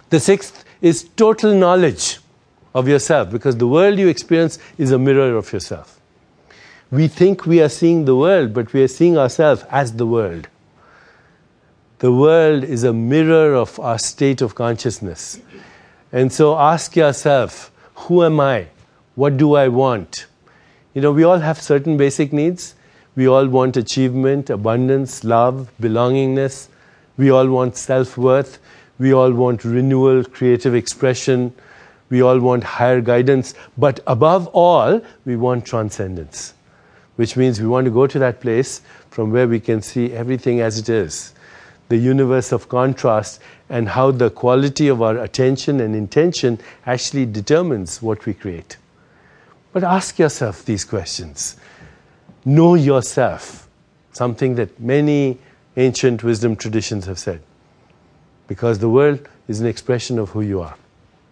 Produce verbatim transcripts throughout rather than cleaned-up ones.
The sixth is total knowledge of yourself, because the world you experience is a mirror of yourself. We think we are seeing the world, but we are seeing ourselves as the world. The world is a mirror of our state of consciousness. And so ask yourself, who am I? What do I want? You know, we all have certain basic needs. We all want achievement, abundance, love, belongingness. We all want self-worth. We all want renewal, creative expression. We all want higher guidance. But above all, we want transcendence, which means we want to go to that place from where we can see everything as it is. The universe of contrast, and how the quality of our attention and intention actually determines what we create. But ask yourself these questions. Know yourself, something that many ancient wisdom traditions have said, because the world is an expression of who you are.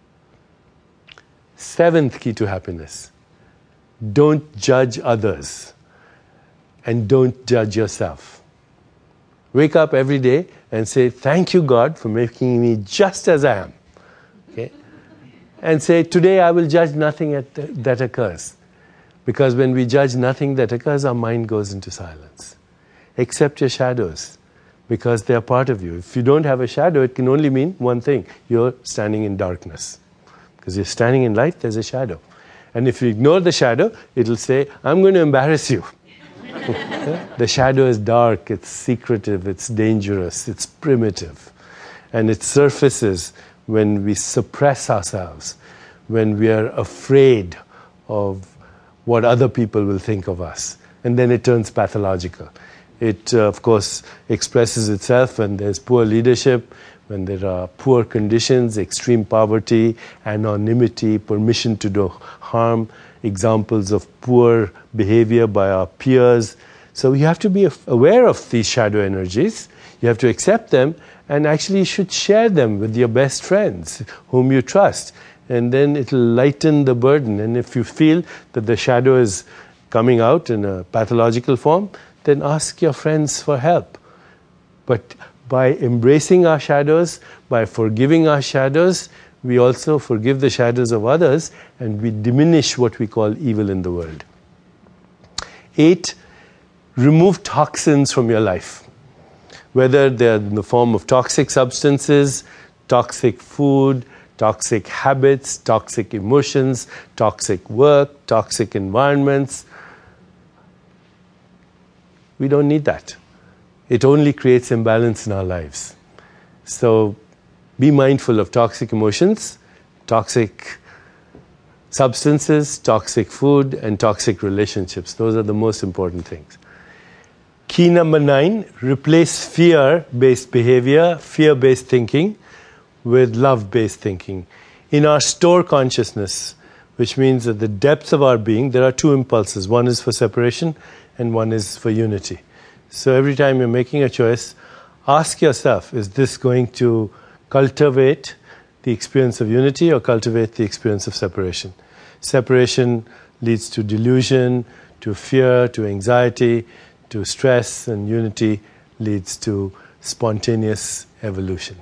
Seventh key to happiness: don't judge others and don't judge yourself. Wake up every day and say, thank you, God, for making me just as I am. Okay? And say, today I will judge nothing at, that occurs. Because when we judge nothing that occurs, our mind goes into silence. Accept your shadows, because they are part of you. If you don't have a shadow, it can only mean one thing: you're standing in darkness. Because you're standing in light, there's a shadow. And if you ignore the shadow, it'll say, I'm going to embarrass you. The shadow is dark, it's secretive, it's dangerous, it's primitive. And it surfaces when we suppress ourselves, when we are afraid of what other people will think of us. And then it turns pathological. It, uh, of course, expresses itself when there's poor leadership, when there are poor conditions, extreme poverty, anonymity, permission to do harm, examples of poor behavior by our peers. So you have to be aware of these shadow energies. You have to accept them, and actually you should share them with your best friends whom you trust. And then it'll lighten the burden. And if you feel that the shadow is coming out in a pathological form, then ask your friends for help. But by embracing our shadows, by forgiving our shadows, we also forgive the shadows of others, and we diminish what we call evil in the world. Eight, remove toxins from your life. Whether they're in the form of toxic substances, toxic food, toxic habits, toxic emotions, toxic work, toxic environments. We don't need that. It only creates imbalance in our lives. So be mindful of toxic emotions, toxic substances, toxic food, and toxic relationships. Those are the most important things. Key number nine, replace fear-based behavior, fear-based thinking, with love-based thinking. In our store consciousness, which means at the depths of our being, there are two impulses. One is for separation, and one is for unity. So every time you're making a choice, ask yourself, is this going to cultivate the experience of unity or cultivate the experience of separation? Separation leads to delusion, to fear, to anxiety, to stress, and unity leads to spontaneous evolution.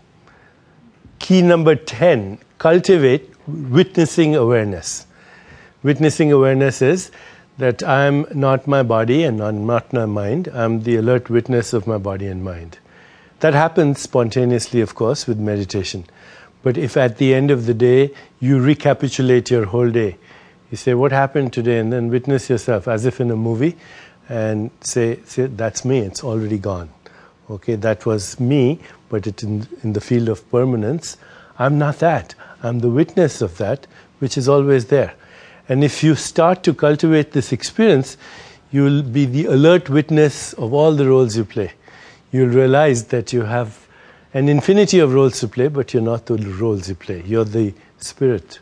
Key number ten, cultivate witnessing awareness. Witnessing awareness is that I'm not my body and I'm not my mind. I'm the alert witness of my body and mind. That happens spontaneously, of course, with meditation. But if at the end of the day you recapitulate your whole day, you say, what happened today? And then witness yourself as if in a movie and say, say that's me, it's already gone. Okay, that was me, but it's in, in the field of permanence. I'm not that. I'm the witness of that, which is always there. And if you start to cultivate this experience, you'll be the alert witness of all the roles you play. You'll realize that you have an infinity of roles to play, but you're not the roles you play. You're the spirit,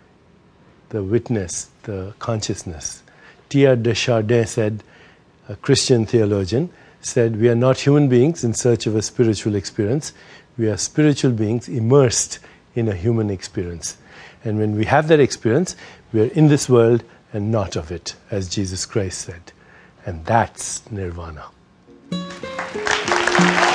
the witness, the consciousness. Teilhard de Chardin said, a Christian theologian, said, we are not human beings in search of a spiritual experience. We are spiritual beings immersed in a human experience. And when we have that experience, we are in this world and not of it, as Jesus Christ said. And that's nirvana.